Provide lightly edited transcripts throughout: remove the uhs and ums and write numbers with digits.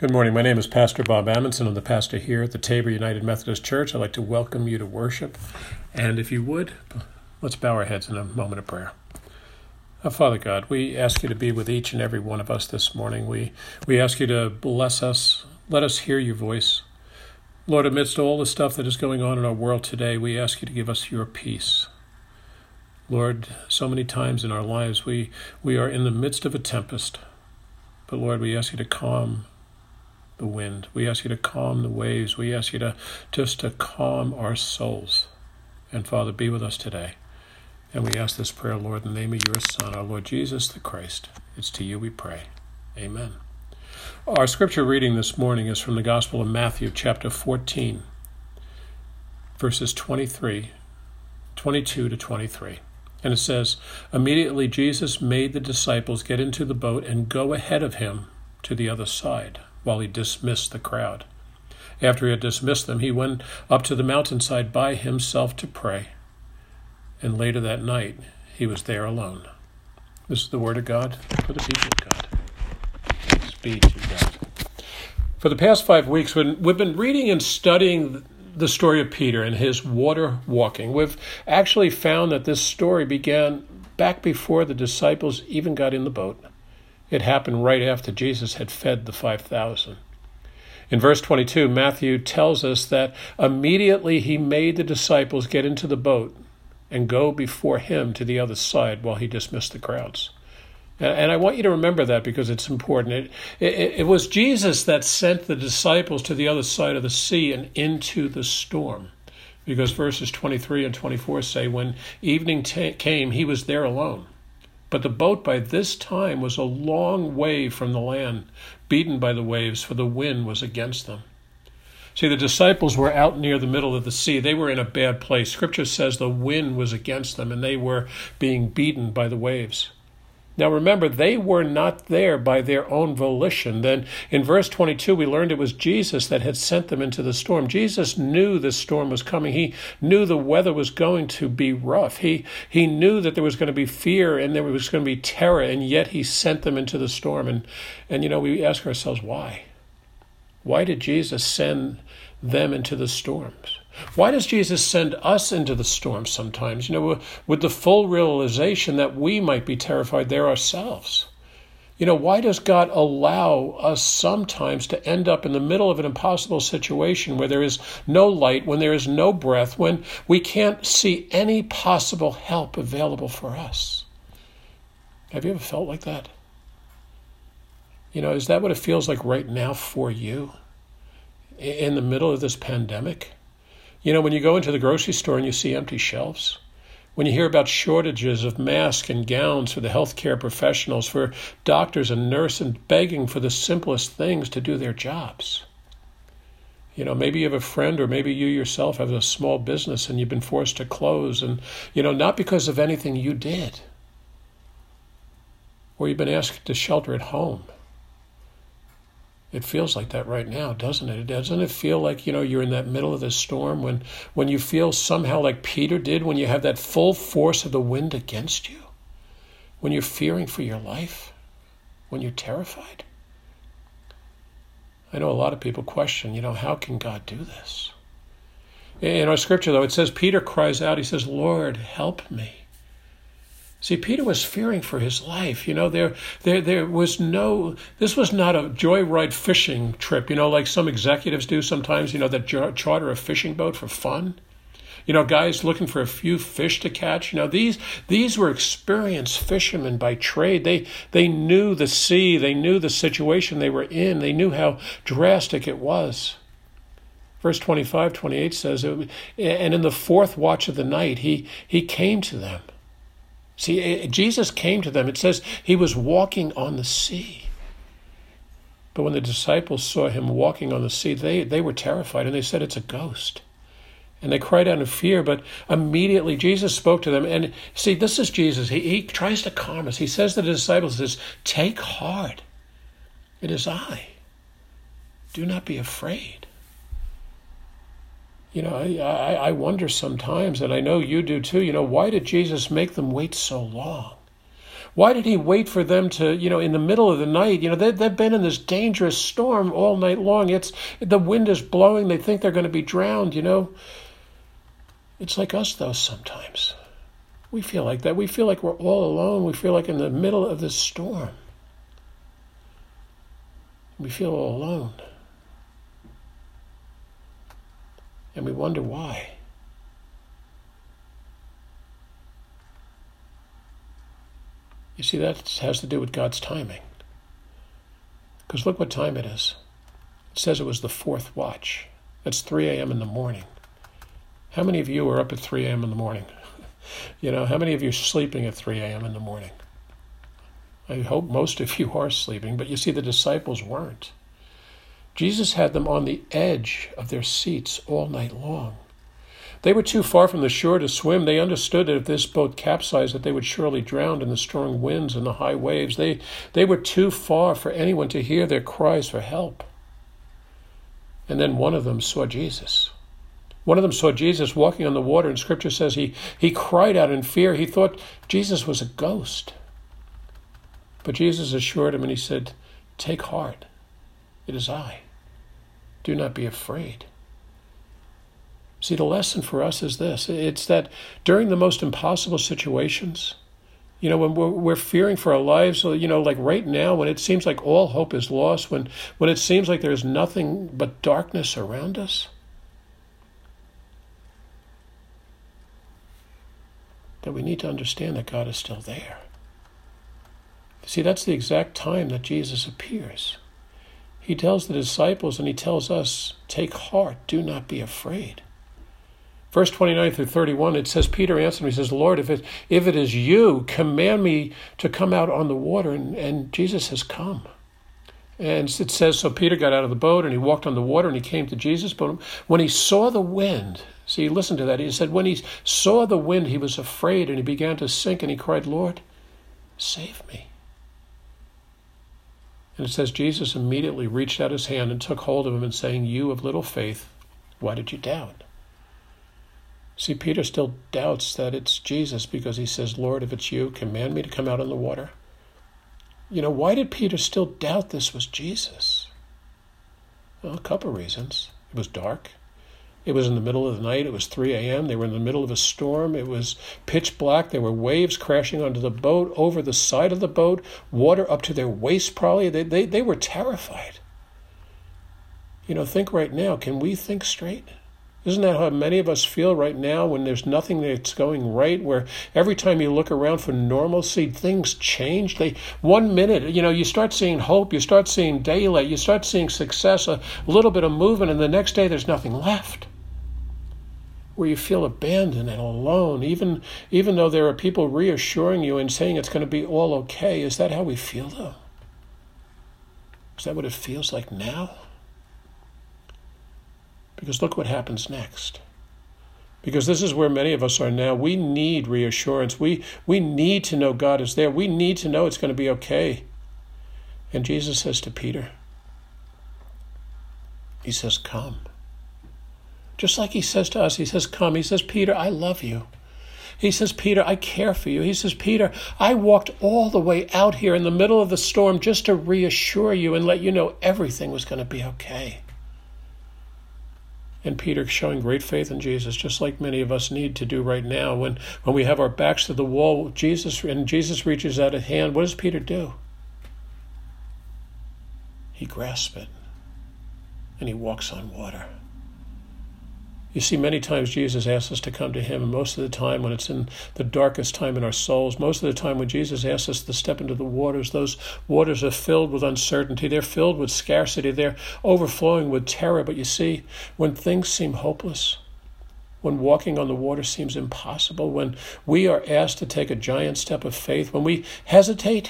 Good morning. My name is Pastor Bob Amundson. I'm the pastor here at the Tabor United Methodist Church. I'd like to welcome you to worship. And if you would, let's bow our heads in a moment of prayer. Father God, we ask you to be with each and every one of us this morning. We ask you to bless us. Let us hear your voice. Lord, amidst all the stuff that is going on in our world today, we ask you to give us your peace. Lord, so many times in our lives we are in the midst of a tempest. But Lord, we ask you to calm the wind. We ask you to calm the waves. We ask you to calm our souls. And Father, be with us today. And we ask this prayer, Lord, in the name of your Son, our Lord Jesus the Christ. It's to you we pray. Amen. Our scripture reading this morning is from the Gospel of Matthew, chapter 14, verses 22 to 23. And it says, "Immediately Jesus made the disciples get into the boat and go ahead of him to the other side, while he dismissed the crowd. After he had dismissed them, he went up to the mountainside by himself to pray. And later that night, he was there alone." This is the word of God for the people of God. Thanks be to God. For the past 5 weeks, we've been reading and studying the story of Peter and his water walking. We've actually found that this story began back before the disciples even got in the boat. It happened right after Jesus had fed the 5,000. In verse 22, Matthew tells us that immediately he made the disciples get into the boat and go before him to the other side while he dismissed the crowds. And I want you to remember that because it's important. It was Jesus that sent the disciples to the other side of the sea and into the storm. Because verses 23 and 24 say, when evening came, he was there alone. But the boat by this time was a long way from the land, beaten by the waves, for the wind was against them. See, the disciples were out near the middle of the sea. They were in a bad place. Scripture says the wind was against them, and they were being beaten by the waves. Now remember, they were not there by their own volition. Then in verse 22, we learned it was Jesus that had sent them into the storm. Jesus knew this storm was coming. He knew the weather was going to be rough. He knew that there was going to be fear and there was going to be terror, and yet he sent them into the storm. And we ask ourselves, why? Why did Jesus send them into the storms? Why does Jesus send us into the storm sometimes, with the full realization that we might be terrified there ourselves? Why does God allow us sometimes to end up in the middle of an impossible situation where there is no light, when there is no breath, when we can't see any possible help available for us? Have you ever felt like that? Is that what it feels like right now for you in the middle of this pandemic? When you go into the grocery store and you see empty shelves, when you hear about shortages of masks and gowns for the healthcare professionals, for doctors and nurses begging for the simplest things to do their jobs. Maybe you have a friend or maybe you yourself have a small business and you've been forced to close and, not because of anything you did, or you've been asked to shelter at home. It feels like that right now, doesn't it? Doesn't it feel like, you're in that middle of the storm when you feel somehow like Peter did, when you have that full force of the wind against you, when you're fearing for your life, when you're terrified? I know a lot of people question, how can God do this? In our scripture, though, it says Peter cries out, he says, "Lord, help me." See, Peter was fearing for his life. There was this was not a joyride fishing trip, like some executives do sometimes, that charter a fishing boat for fun. Guys looking for a few fish to catch. These were experienced fishermen by trade. They knew the sea. They knew the situation they were in. They knew how drastic it was. Verse 25, 28 says, and in the fourth watch of the night, he came to them. See, Jesus came to them. It says he was walking on the sea. But when the disciples saw him walking on the sea, they were terrified, and they said, "It's a ghost." And they cried out in fear, but immediately Jesus spoke to them. And see, this is Jesus. He tries to calm us. He says to the disciples, "Take heart. It is I. Do not be afraid." I wonder sometimes, and I know you do too, why did Jesus make them wait so long? Why did he wait for them to, in the middle of the night? They've been in this dangerous storm all night long. The wind is blowing. They think they're going to be drowned, It's like us, though, sometimes. We feel like that. We feel like we're all alone. We feel like in the middle of this storm. We feel all alone. And we wonder why. You see, that has to do with God's timing. Because look what time it is. It says it was the 4th watch. That's 3 a.m. in the morning. How many of you are up at 3 a.m. in the morning? How many of you are sleeping at 3 a.m. in the morning? I hope most of you are sleeping, but you see, the disciples weren't. Jesus had them on the edge of their seats all night long. They were too far from the shore to swim. They understood that if this boat capsized, that they would surely drown in the strong winds and the high waves. They were too far for anyone to hear their cries for help. And then one of them saw Jesus. One of them saw Jesus walking on the water, and Scripture says he cried out in fear. He thought Jesus was a ghost. But Jesus assured him, and he said, "Take heart, it is I. Do not be afraid." See, the lesson for us is this. It's that during the most impossible situations, when we're fearing for our lives, like right now, when it seems like all hope is lost, when it seems like there's nothing but darkness around us, that we need to understand that God is still there. See, that's the exact time that Jesus appears. He tells the disciples and he tells us, "Take heart, do not be afraid." Verse 29 through 31, it says, Peter answered him, he says, "Lord, if it is you, command me to come out on the water." And Jesus has come. And it says, so Peter got out of the boat and he walked on the water and he came to Jesus. But when he saw the wind, see, listen to that. He said, when he saw the wind, he was afraid and he began to sink and he cried, "Lord, save me." And it says, Jesus immediately reached out his hand and took hold of him and saying, "You of little faith, why did you doubt?" See, Peter still doubts that it's Jesus because he says, "Lord, if it's you, command me to come out on the water." Why did Peter still doubt this was Jesus? Well, a couple of reasons. It was dark. It was in the middle of the night. It was 3 a.m. They were in the middle of a storm. It was pitch black. There were waves crashing onto the boat, over the side of the boat, water up to their waist probably. They were terrified. Think right now. Can we think straight? Isn't that how many of us feel right now when there's nothing that's going right, where every time you look around for normalcy, things change? 1 minute, you start seeing hope, you start seeing daylight, you start seeing success, a little bit of movement, and the next day there's nothing left. Where you feel abandoned and alone, even though there are people reassuring you and saying it's going to be all okay. Is that how we feel, though? Is that what it feels like now? Because look what happens next. Because this is where many of us are now. We need reassurance. We need to know God is there. We need to know it's going to be okay. And Jesus says to Peter, he says, "Come." Just like he says to us, he says, "Come." He says, "Peter, I love you." He says, "Peter, I care for you." He says, "Peter, I walked all the way out here in the middle of the storm just to reassure you and let you know everything was going to be okay." And Peter showing great faith in Jesus, just like many of us need to do right now. When we have our backs to the wall, Jesus reaches out a hand, what does Peter do? He grasps it and he walks on water. You see, many times Jesus asks us to come to him, and most of the time when it's in the darkest time in our souls, most of the time when Jesus asks us to step into the waters, those waters are filled with uncertainty. They're filled with scarcity. They're overflowing with terror. But you see, when things seem hopeless, when walking on the water seems impossible, when we are asked to take a giant step of faith, when we hesitate,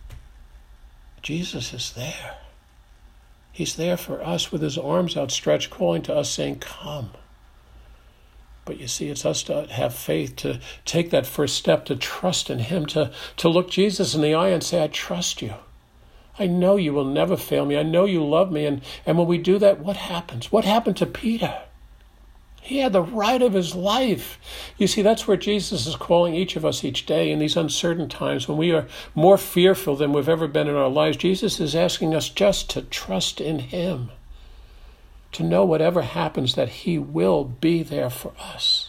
Jesus is there. He's there for us with his arms outstretched, calling to us, saying, "Come." But you see, it's us to have faith, to take that first step, to trust in him, to look Jesus in the eye and say, "I trust you. I know you will never fail me. I know you love me." And when we do that, what happens? What happened to Peter? He had the ride of his life. You see, that's where Jesus is calling each of us each day in these uncertain times when we are more fearful than we've ever been in our lives. Jesus is asking us just to trust in him, to know whatever happens that he will be there for us.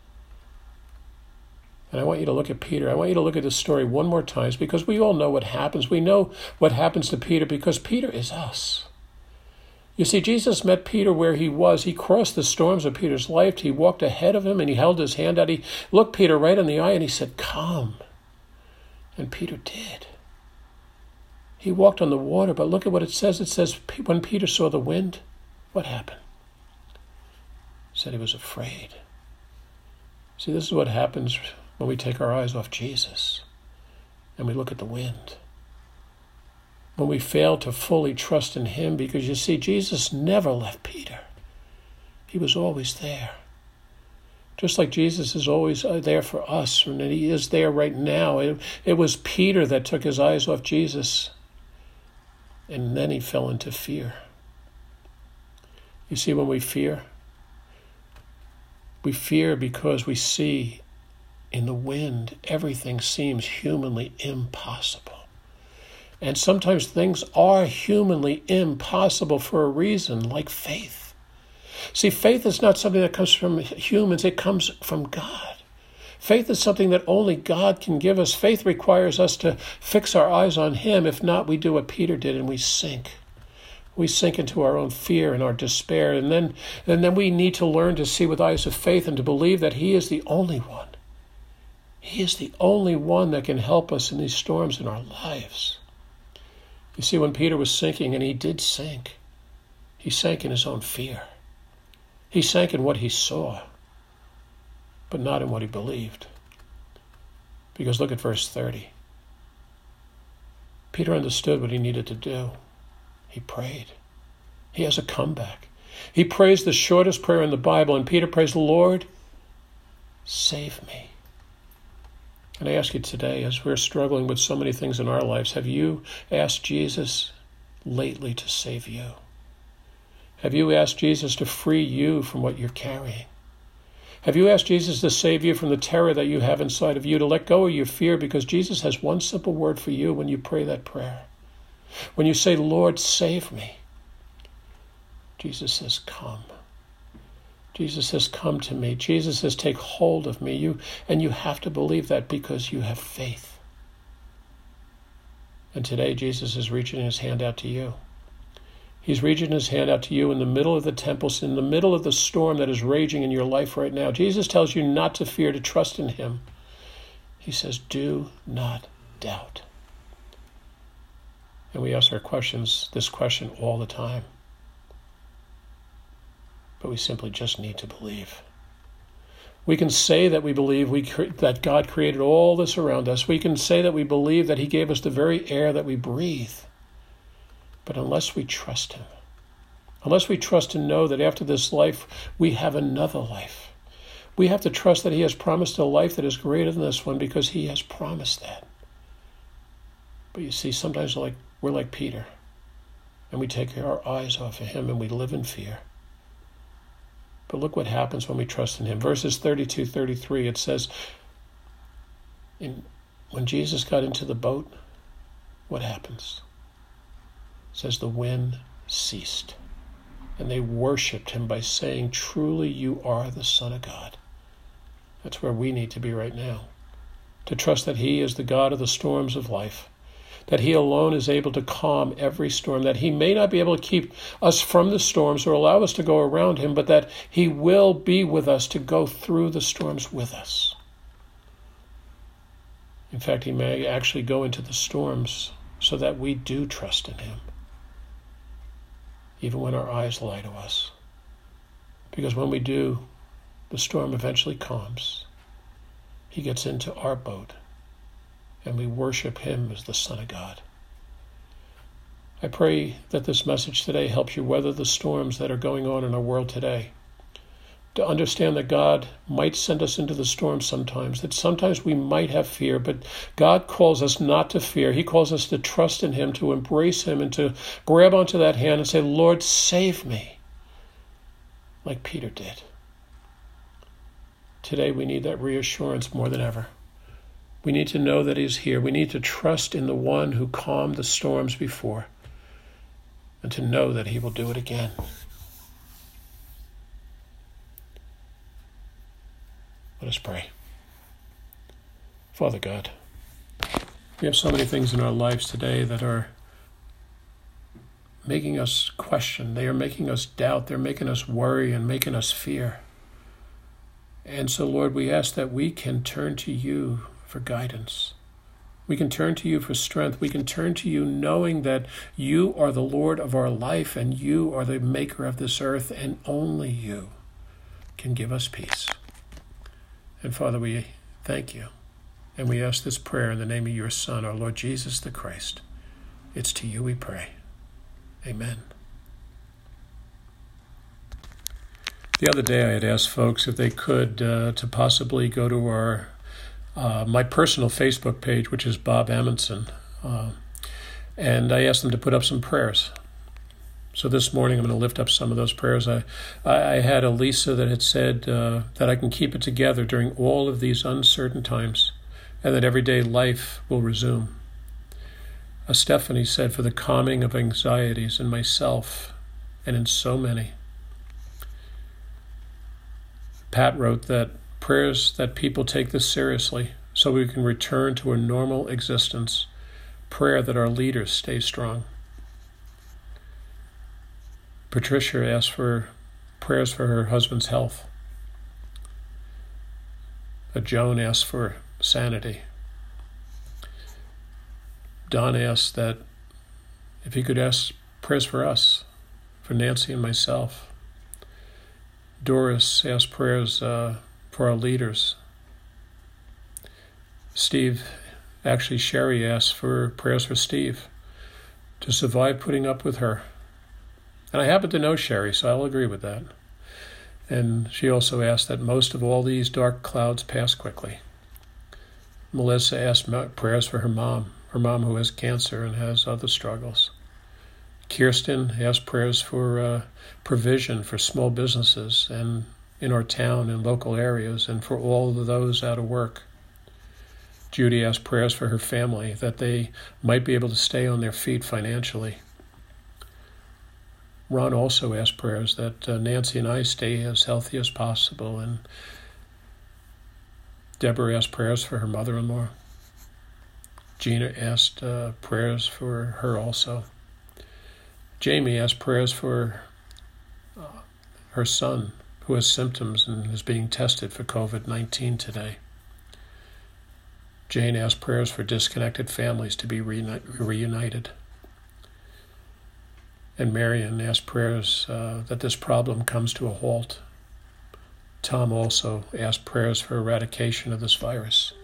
And I want you to look at Peter. I want you to look at this story one more time because we all know what happens. We know what happens to Peter because Peter is us. You see, Jesus met Peter where he was. He crossed the storms of Peter's life. He walked ahead of him and he held his hand out. He looked Peter right in the eye and he said, "Come." And Peter did. He walked on the water, but look at what it says. It says, when Peter saw the wind, what happened? It said he was afraid. See, this is what happens when we take our eyes off Jesus and we look at the wind. When we fail to fully trust in him, because you see, Jesus never left Peter. He was always there. Just like Jesus is always there for us, and he is there right now. It was Peter that took his eyes off Jesus, and then he fell into fear. You see, when we fear because we see in the wind everything seems humanly impossible. And sometimes things are humanly impossible for a reason, like faith. See, faith is not something that comes from humans, it comes from God. Faith is something that only God can give us. Faith requires us to fix our eyes on him. If not, we do what Peter did and we sink. We sink into our own fear and our despair. And then we need to learn to see with eyes of faith and to believe that he is the only one. He is the only one that can help us in these storms in our lives. You see, when Peter was sinking, and he did sink, he sank in his own fear. He sank in what he saw, but not in what he believed. Because look at verse 30. Peter understood what he needed to do. He prayed. He has a comeback. He prays the shortest prayer in the Bible, and Peter prays, "Lord, save me." And I ask you today, as we're struggling with so many things in our lives, have you asked Jesus lately to save you? Have you asked Jesus to free you from what you're carrying? Have you asked Jesus to save you from the terror that you have inside of you, to let go of your fear? Because Jesus has one simple word for you when you pray that prayer. When you say, "Lord, save me," Jesus says, "Come." Jesus says, "Come to me." Jesus says, "Take hold of me." And you have to believe that because you have faith. And today Jesus is reaching his hand out to you. He's reaching his hand out to you in the middle of the tempest, in the middle of the storm that is raging in your life right now. Jesus tells you not to fear, to trust in him. He says, "Do not doubt." And we ask this question all the time. But we simply just need to believe. We can say that we believe that God created all this around us. We can say that we believe that he gave us the very air that we breathe. But unless we trust him, unless we trust and know that after this life we have another life, we have to trust that he has promised a life that is greater than this one because he has promised that. But you see, sometimes we're like Peter, and we take our eyes off of him and we live in fear. But look what happens when we trust in him. Verses 32, 33, it says, when Jesus got into the boat, what happens? It says the wind ceased, and they worshipped him by saying, "Truly you are the Son of God." That's where we need to be right now, to trust that he is the God of the storms of life, that he alone is able to calm every storm, that he may not be able to keep us from the storms or allow us to go around him, but that he will be with us to go through the storms with us. In fact, he may actually go into the storms so that we do trust in him, even when our eyes lie to us. Because when we do, the storm eventually calms. He gets into our boat, and we worship him as the Son of God. I pray that this message today helps you weather the storms that are going on in our world today. To understand that God might send us into the storm sometimes, that sometimes we might have fear, but God calls us not to fear. He calls us to trust in him, to embrace him, and to grab onto that hand and say, "Lord, save me," like Peter did. Today we need that reassurance more than ever. We need to know that He's here. We need to trust in the one who calmed the storms before, and to know that He will do it again. Let us pray. Father God, we have so many things in our lives today that are making us question. They are making us doubt. They're making us worry and making us fear. And so, Lord, we ask that we can turn to You for guidance. We can turn to You for strength. We can turn to You knowing that You are the Lord of our life and You are the maker of this earth, and only You can give us peace. And Father, we thank You. And we ask this prayer in the name of Your Son, our Lord Jesus the Christ. It's to You we pray. Amen. The other day I had asked folks if they could to possibly go to our my personal Facebook page, which is Bob Amundson, and I asked them to put up some prayers. So this morning I'm going to lift up some of those prayers. I had a Lisa that had said that I can keep it together during all of these uncertain times, and that everyday life will resume. Stephanie said, for the calming of anxieties in myself and in so many. Pat wrote that prayers that people take this seriously so we can return to a normal existence. Prayer that our leaders stay strong. Patricia asked for prayers for her husband's health. Joan asked for sanity. Don asked that if he could ask prayers for us, for Nancy and myself. Doris asked prayers for our leaders. Sherry asked for prayers for Steve to survive putting up with her. And I happen to know Sherry, so I'll agree with that. And she also asked that most of all these dark clouds pass quickly. Melissa asked prayers for her mom who has cancer and has other struggles. Kirsten asked prayers for provision for small businesses and in our town and local areas and for all of those out of work. Judy asked prayers for her family, that they might be able to stay on their feet financially. Ron also asked prayers that Nancy and I stay as healthy as possible, and Deborah asked prayers for her mother-in-law. Gina asked prayers for her also. Jamie asked prayers for her son, who has symptoms and is being tested for COVID-19 today. Jane asked prayers for disconnected families to be reunited. And Marion asked prayers that this problem comes to a halt. Tom also asked prayers for eradication of this virus.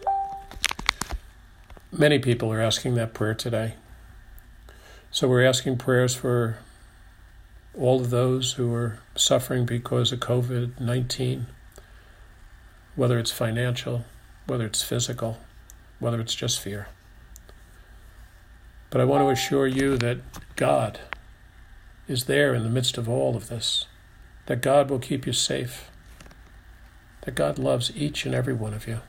Many people are asking that prayer today. So we're asking prayers for all of those who are suffering because of COVID-19, whether it's financial, whether it's physical, whether it's just fear. But I want to assure you that God is there in the midst of all of this, that God will keep you safe, that God loves each and every one of you.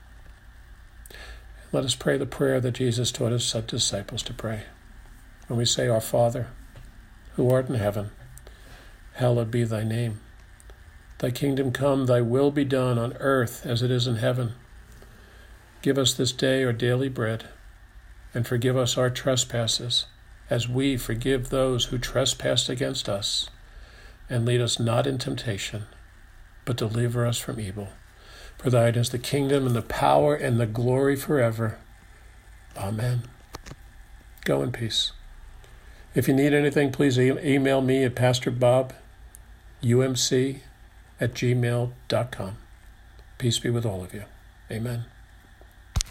Let us pray the prayer that Jesus taught his disciples to pray. When we say, Our Father, who art in heaven, hallowed be thy name. Thy kingdom come, thy will be done on earth as it is in heaven. Give us this day our daily bread, and forgive us our trespasses, as we forgive those who trespass against us. And lead us not in temptation, but deliver us from evil. For thine is the kingdom and the power and the glory forever. Amen. Go in peace. If you need anything, please email me at pastorbobumc@gmail.com. Peace be with all of you. Amen.